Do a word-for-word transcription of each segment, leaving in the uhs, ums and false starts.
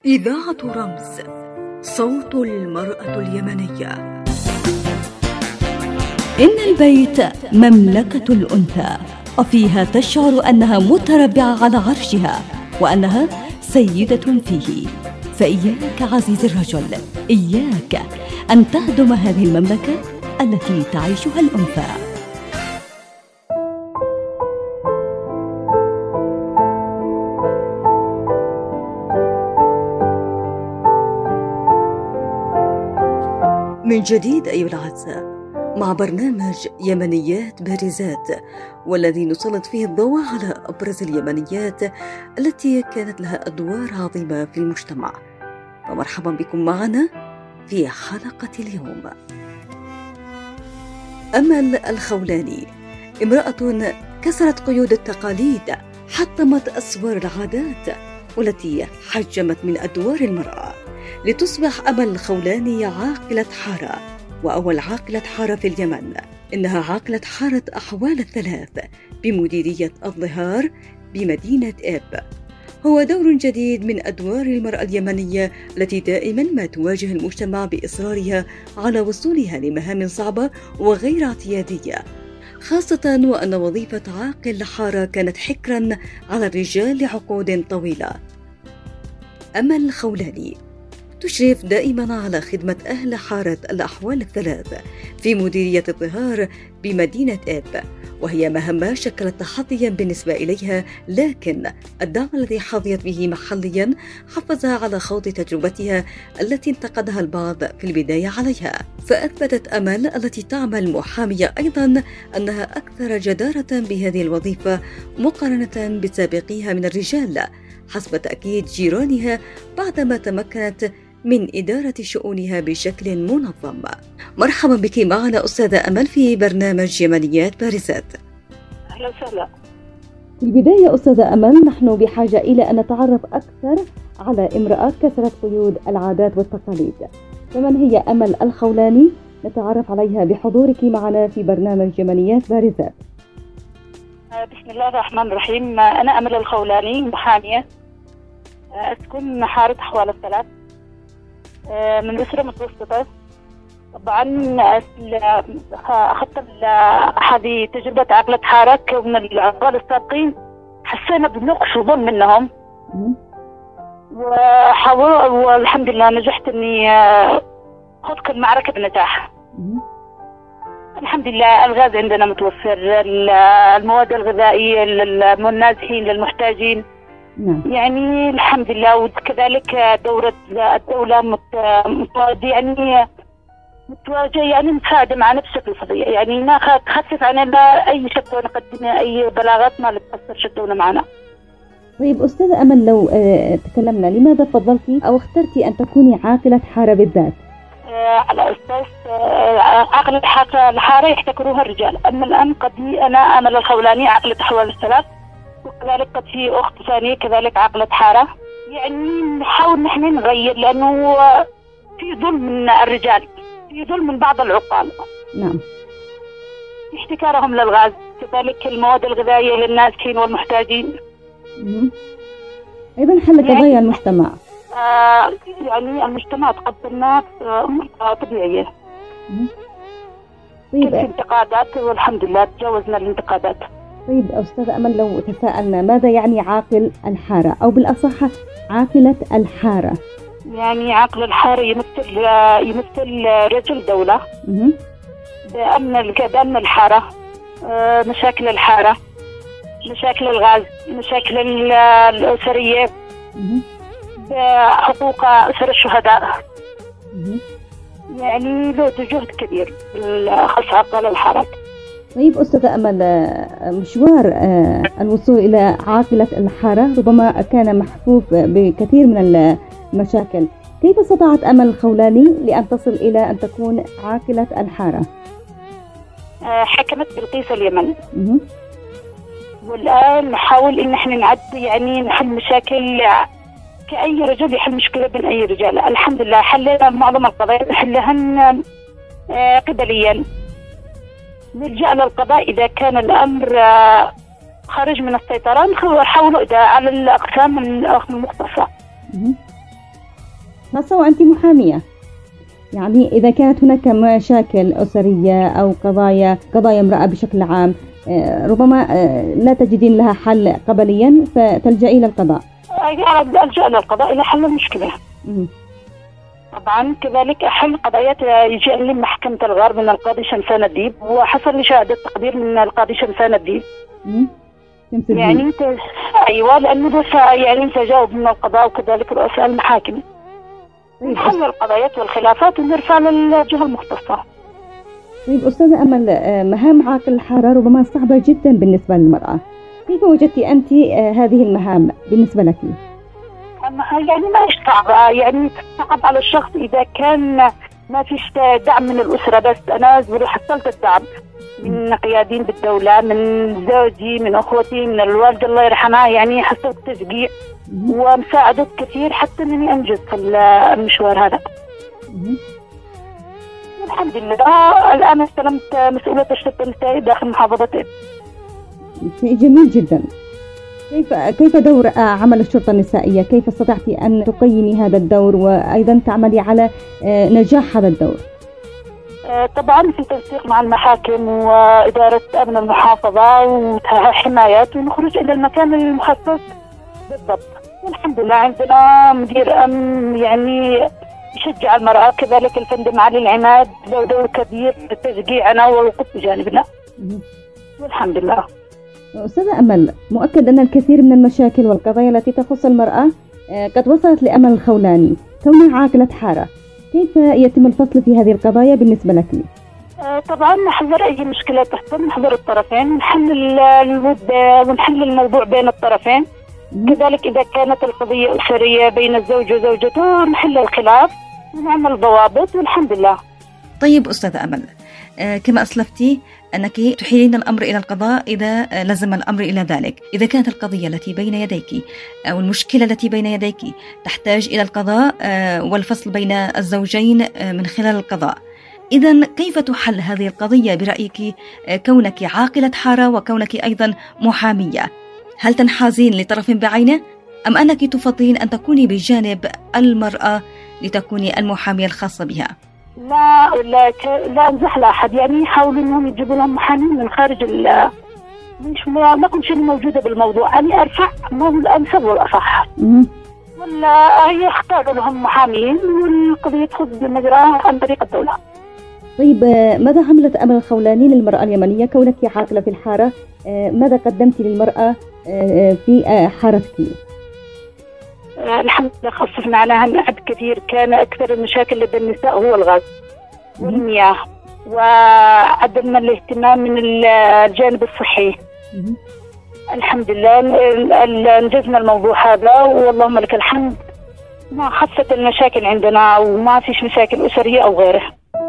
إذاعة رمز، صوت المرأة اليمنية. إن البيت مملكة الأنثى، وفيها تشعر أنها متربعة على عرشها وأنها سيدة فيه. فإياك عزيزي الرجل، إياك أن تهدم هذه المملكة التي تعيشها الأنثى. من جديد أيها الأعزاء، مع برنامج يمنيات بارزات، والذي نسلط فيه الضوء على أبرز اليمنيات التي كانت لها أدوار عظيمة في المجتمع. فمرحبا بكم معنا في حلقة اليوم. أمل الخولاني امرأة كسرت قيود التقاليد، حطمت أسوار العادات، والتي حجمت من أدوار المرأة لتصبح أمل الخولاني عاقلة حارة، وأول عاقلة حارة في اليمن. إنها عاقلة حارة أحوال الثلاث بمديرية الظهار بمدينة إب. هو دور جديد من أدوار المرأة اليمنية التي دائما ما تواجه المجتمع بإصرارها على وصولها لمهام صعبة وغير اعتيادية، خاصة وأن وظيفة عاقل حارة كانت حكرا على الرجال لعقود طويلة. أمل الخولاني تشرف دائما على خدمة أهل حارة الأحوال الثلاث في مديرية الظهار بمدينة إب، وهي مهمة شكلت تحديا بالنسبة إليها، لكن الدعم الذي حظيت به محليا حفزها على خوض تجربتها التي انتقدها البعض في البداية عليها. فأثبتت أمل التي تعمل محامية أيضا أنها أكثر جدارة بهذه الوظيفة مقارنة بسابقيها من الرجال، حسب تأكيد جيرانها بعدما تمكنت من إدارة شؤونها بشكل منظم. مرحبا بك معنا أستاذة أمل في برنامج يمنيات بارزات. أهلا وسهلا. في البداية أستاذة أمل، نحن بحاجة إلى أن نتعرف أكثر على امرأة كسرت قيود العادات والتقاليد. فمن هي أمل الخولاني؟ نتعرف عليها بحضورك معنا في برنامج يمنيات بارزات. بسم الله الرحمن الرحيم. أنا أمل الخولاني، محامية، أسكن حارة أحوال الثلاث، من أسرة متوسطة. طبعا أخذت هذه تجربة عقلة حارة من العقال السابقين، حسينا بنقص وظلم منهم، وحاول والحمد لله نجحت إني أخذ كل معركة بنجاح. الحمد لله الغاز عندنا متوفر، المواد الغذائية للنازحين للمحتاجين، نعم. يعني الحمد لله. وكذلك دورة الدولة متواجدة، يعني متواجدة، يعني مساعدة معنا بشكل فظيع، يعني ما تخفف عنا أي شكوى نقدمها، أي بلاغات ما تأثر شدونا معنا. طيب أستاذة أمل، لو تكلمنا، لماذا فضلتي أو اخترتي أن تكوني عاقلة حارة بالذات؟ على أساس عقلة الحارة يحتكروها الرجال، أما الآن قد أنا أمل الخولاني عقلة أحوال الثلاث، وكذلك قد في أخت ثانية كذلك عقلة حارة. يعني نحاول نحن نغير، لأنه في ظلم من الرجال، في ظلم من بعض العقال، نعم، احتكارهم للغاز، كذلك المواد الغذائية للنازحين والمحتاجين. أيضا حل قضايا يعني المجتمع. آه يعني المجتمع تقبلنا طبيعية. طيب، في انتقادات والحمد لله تجاوزنا الانتقادات. طيب أستاذ أمل، لو تساءلنا ماذا يعني عاقل الحارة، أو بالأصح عاقلة الحارة؟ يعني عاقل الحارة يمثل يمثل رجل دولة بأمن بأمن الحارة، مشاكل الحارة، مشاكل الغاز، مشاكل الأسرية، بحقوق أسر الشهداء. يعني له جهد كبير بالأخص عقل الحارة. طيب أستاذة أمل، مشوار الوصول إلى عاقلة الحارة ربما كان محفوف بكثير من المشاكل. كيف استطاعت أمل الخولاني لأن تصل إلى أن تكون عاقلة الحارة؟ حكمت بلقيس اليمن، والآن نحاول إن احنا نعد يعني نحل مشاكل كأي رجل يحل مشكلة بين أي رجال. الحمد لله حلنا معظم القضايا، نحلهن قبليا، نلجأ للقضاء إذا كان الأمر خارج من السيطرة، نحاول إذا على الأقسام المختصة. خاصة وأنت محامية، يعني إذا كانت هناك مشاكل أسرية أو قضايا قضايا امرأة بشكل عام ربما لا تجدين لها حل قبليا فتلجئي إلى القضاء. ألجأ إلى القضاء إلى حل المشكلة. طبعا كذلك أحل قضايات يجي لي محكمة الغرب من القاضي شمسان الديب، وحصل لي شهادة تقدير من القاضي شمسان الديب. يعني انت ايوه لانه يعني انت جاوب من القضاء وكذلك رؤساء المحاكم. نحل القضايات والخلافات ونرفع للجهة المختصة. طيب أستاذة أمل، مهام عاقل الحارة ربما صعبة جدا بالنسبة للمرأة، كيف وجدتي أنت هذه المهام بالنسبة لك؟ يعني ما هيش صعبة، يعني صعب على الشخص إذا كان ما فيش دعم من الأسرة، بس أنا حصلت الدعم من قيادين بالدولة، من زوجي، من أخوتي، من الوالدة الله يرحمها، يعني حصلت تشجيع ومساعدة كثير حتى أنني أنجز في المشوار هذا. الحمد لله الآن استلمت مسؤولية الشرطة النسائية داخل محافظة إب. شيء جميل جدا. كيف كيف دور عمل الشرطة النسائية؟ كيف استطعتي أن تقيمي هذا الدور وأيضا تعملي على نجاح هذا الدور؟ طبعا في تنسيق مع المحاكم وإدارة أمن المحافظة وحمايات، ونخرج إلى المكان المخصص بالضبط. والحمد لله عندنا مدير أمن يعني يشجع المرأة، كذلك الفندم علي العماد له دور كبير في تشجيعنا والوقوف بجانبنا. والحمد لله. أستاذة أمل، مؤكد أن الكثير من المشاكل والقضايا التي تخص المرأة قد وصلت لأمل الخولاني كونها عاقلة حارة، كيف يتم الفصل في هذه القضايا بالنسبة لك؟ طبعا نحضر أي مشكلة تحصل، نحضر الطرفين، نحل الود ونحل الموضوع بين الطرفين. كذلك إذا كانت القضية أسرية بين الزوج وزوجته نحل الخلاف ونعمل ضوابط والحمد لله. طيب أستاذة أمل، كما أسلفتي أنك تحيلين الأمر إلى القضاء إذا لزم الأمر إلى ذلك، إذا كانت القضية التي بين يديك أو المشكلة التي بين يديك تحتاج إلى القضاء والفصل بين الزوجين من خلال القضاء، إذن كيف تحل هذه القضية برأيك كونك عاقلة حارة وكونك أيضا محامية؟ هل تنحازين لطرف بعينه أم أنك تفضلين أن تكوني بجانب المرأة لتكوني المحامية الخاصة بها؟ لا لا لا أنزح لأحد، يعني يحاولوا أنهم يجيبوا لهم محامين من خارج ال مش ما كل شيء موجودة بالموضوع، يعني أرفع ما هو الأنسب والأصح، ولا هي يختاروا لهم محامين والقضية تخذ بمجراها عن طريق الدولة. طيب ماذا عملت أمل الخولاني للمرأة اليمنية كونك عاقلة في الحارة؟ ماذا قدمتي للمرأة في حارتك؟ الحمد لله خصصنا على هالعد كثير. كان أكثر المشاكل لدى النساء هو الغاز والمياه وعدم الاهتمام من الجانب الصحي. الحمد لله انجزنا الموضوع هذا واللهم لك الحمد، ما خفت المشاكل عندنا وما فيش مشاكل أسرية أو غيره.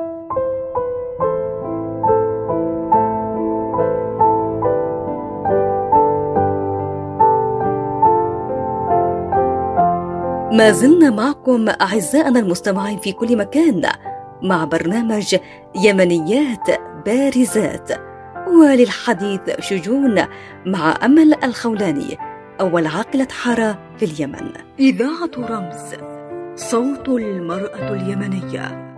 ما زلنا معكم أعزائنا المستمعين في كل مكان مع برنامج يمنيات بارزات، وللحديث شجون مع أمل الخولاني أول عاقلة حارة في اليمن. إذاعة رمز، صوت المرأة اليمنية.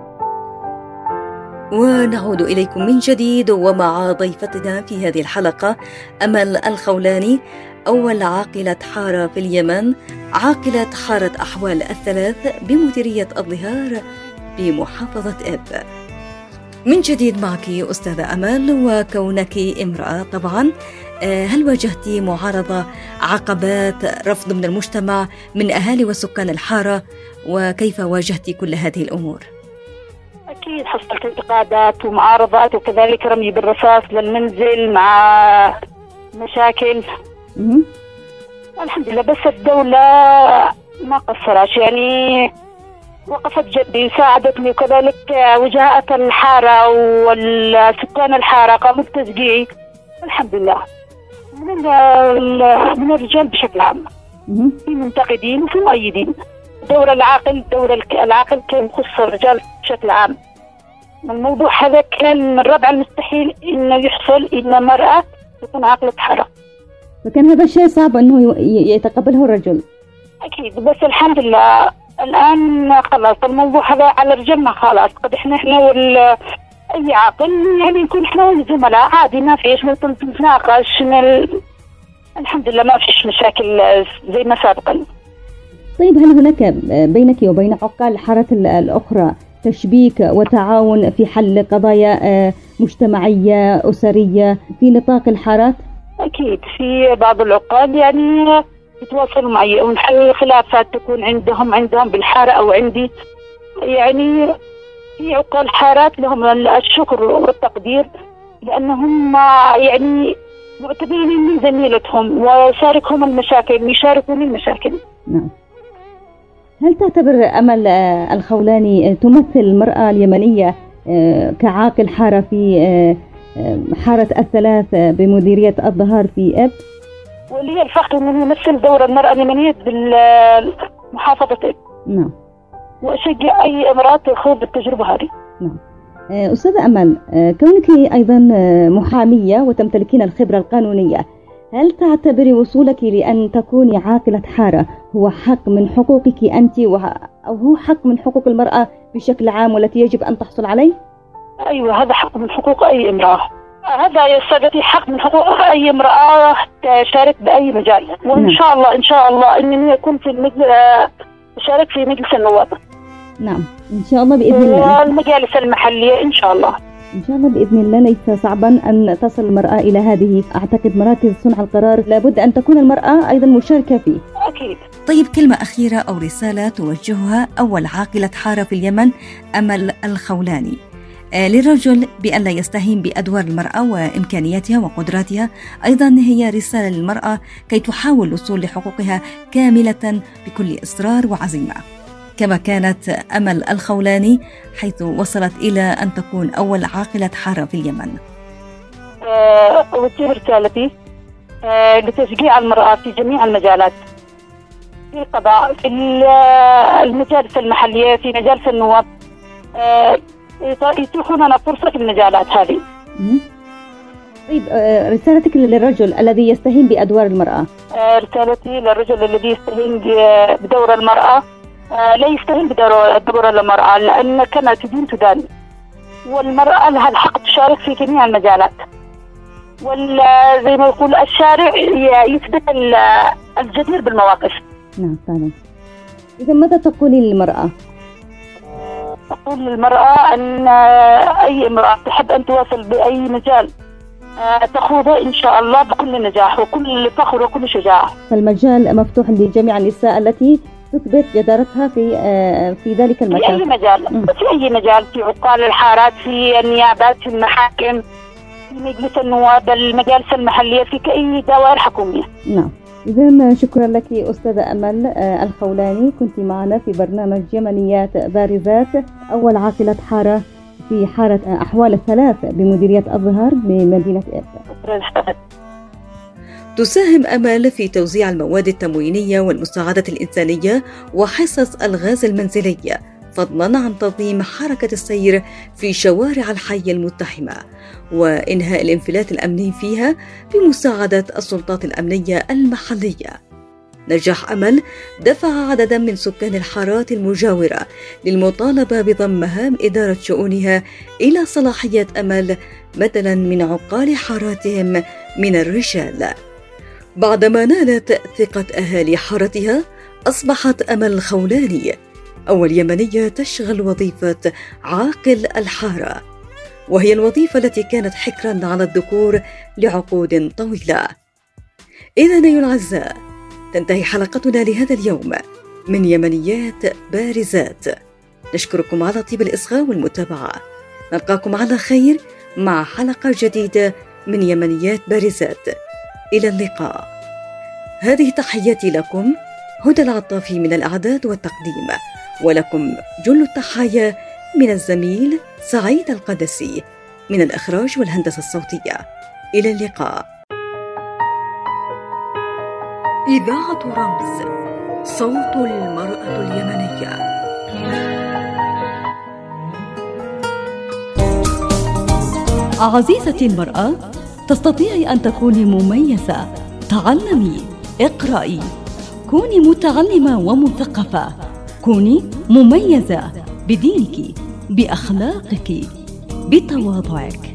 ونعود إليكم من جديد ومع ضيفتنا في هذه الحلقة أمل الخولاني أول عاقلة حارة في اليمن، عاقلة حارة أحوال الثلاث بمديرية الظهار بمحافظة إب. من جديد معك أستاذة أمل، وكونك امرأة طبعا، هل واجهت معارضة، عقبات، رفض من المجتمع من أهالي وسكان الحارة، وكيف واجهت كل هذه الأمور؟ أكيد حصلت انتقادات ومعارضات وكذلك رمي بالرصاص للمنزل مع مشاكل. مم. الحمد لله بس الدولة ما قصرش، يعني وقفت جدي وساعدتني، وكذلك وجهاء الحارة والسكان الحارة قاموا بتشجيعي. الحمد لله من, من الرجال بشكل عام، في منتقدين وفي مؤيدين. دور العاقل دور العاقل كان يخص الرجال بشكل عام. الموضوع هذا كان من ربع المستحيل إنه يحصل إن مرأة تكون عاقلة حارة، فكان هذا الشيء صعب أنه يتقبله الرجل. أكيد بس الحمد لله الآن خلاص الموضوع هذا على رجلنا خلاص. قد إحنا إحنا وال أي عاقل يعني نكون إحنا والزملاء عادي، ما فيش نتناقش ال... الحمد لله ما فيش مشاكل زي ما سابقا. طيب هل هناك بينك وبين عقال الحارات الأخرى تشبيك وتعاون في حل قضايا مجتمعية أسرية في نطاق الحارات؟ أكيد في بعض العقال يعني يتواصلوا معي ونحل خلافات تكون عندهم عندهم بالحارة أو عندي. يعني في عقال حارات لهم الشكر والتقدير لأنهم يعني معتبرين من زميلتهم وشاركهم المشاكل يشاركون المشاكل. نعم. هل تعتبر أمل الخولاني تمثل المرأة اليمنية كعاقل حارة في حارة الثلاث بمديرية الظهار في إب؟ ولي الفخر أنه يمثل دور المرأة اليمنية بالمحافظة إب. نعم. وأشجع أي امرأة تخوض التجربة هذه. نعم. أستاذة أمل، كونك أيضا محامية وتمتلكين الخبرة القانونية، هل تعتبري وصولك لأن تكوني عاقلة حارة هو حق من حقوقك أنت أو هو حق من حقوق المرأة بشكل عام والتي يجب أن تحصل عليه؟ أيوة، هذا حق من حقوق أي امرأة. هذا يا سادتي حق من حقوق أي امرأة تشارك بأي مجال. وإن نعم. شاء الله إن شاء الله إنني أكون في المجلس أشارك في مجلس النواب. نعم إن شاء الله بإذن الله. المجالس المحلية إن شاء الله. إن شاء الله بإذن الله. ليس صعبا أن تصل المرأة إلى هذه أعتقد مراكز صنع القرار، لابد أن تكون المرأة أيضا مشاركة فيه. أكيد. طيب كلمة أخيرة أو رسالة توجهها أول عاقلة حارة في اليمن أمل الخولاني آه للرجل بأن لا يستهين بأدوار المرأة وإمكانياتها وقدراتها، أيضا هي رسالة للمرأة كي تحاول الوصول لحقوقها كاملة بكل إصرار وعزيمة، كما كانت أمل الخولاني حيث وصلت إلى أن تكون أول عاقلة حارة في اليمن. أوجه رسالتي أه لتشجيع المرأة في جميع المجالات، في القضاء، في المجالس المحلية، في مجالس النواب، أه يتيحون لنا فرصة في المجالات هذه. طيب رسالتك للرجل الذي يستهين بأدوار المرأة؟ أه رسالتي للرجل الذي يستهين بدور المرأة آه لا يستهين بدور المرأة، لأن كما تدين تدان، والمرأة لها الحق تشارك في جميع المجالات، وزي ما يقول الشارع يثبت الجدير بالمواقف. نعم فعلا. إذا ماذا تقولين للمرأة؟ أقول للمرأة أن أي امرأة تحب أن تواصل بأي مجال آه تخوضه إن شاء الله بكل نجاح وكل فخر وكل شجاعة. فالمجال مفتوح لجميع النساء التي تثبت جدارتها في في ذلك المجال. في أي مجال، م. في أي مجال، في عقال الحارات، في النيابات، في المحاكم، في مجلس النواب، المجالس المحلية، في أي دوائر حكومية. نعم. إذن شكرا لك أستاذة أمل الخولاني، كنت معنا في برنامج يمنيات بارزات، أول عاقلة حارة في حارة أحوال الثلاث بمديرية الظهار بمدينة إب. تساهم أمل في توزيع المواد التموينية والمساعدة الإنسانية وحصص الغاز المنزلي، فضلا عن تنظيم حركة السير في شوارع الحي المتحمة وإنهاء الانفلات الأمني فيها بمساعدة السلطات الأمنية المحلية. نجاح أمل دفع عددا من سكان الحارات المجاورة للمطالبة بضم مهام إدارة شؤونها إلى صلاحية أمل بدلا من عقال حاراتهم من الرجال. بعدما نالت ثقة أهالي حارتها، أصبحت أمل الخولاني أول يمنية تشغل وظيفة عاقل الحارة، وهي الوظيفة التي كانت حكرا على الذكور لعقود طويلة. إذن أيها الأعزاء، تنتهي حلقتنا لهذا اليوم من يمنيات بارزات. نشكركم على طيب الإصغاء والمتابعة. نلقاكم على خير مع حلقة جديدة من يمنيات بارزات. إلى اللقاء. هذه تحياتي لكم، هدى العطافي من الإعداد والتقديم، ولكم جل التحايا من الزميل سعيد القدسي من الإخراج والهندسة الصوتية. إلى اللقاء. إذاعة رمز، صوت المرأة اليمنية. عزيزتي المرأة، تستطيعي أن تكوني مميزة. تعلمي، اقرأي، كوني متعلمة ومثقفة. كوني مميزة بدينك، بأخلاقك، بتواضعك.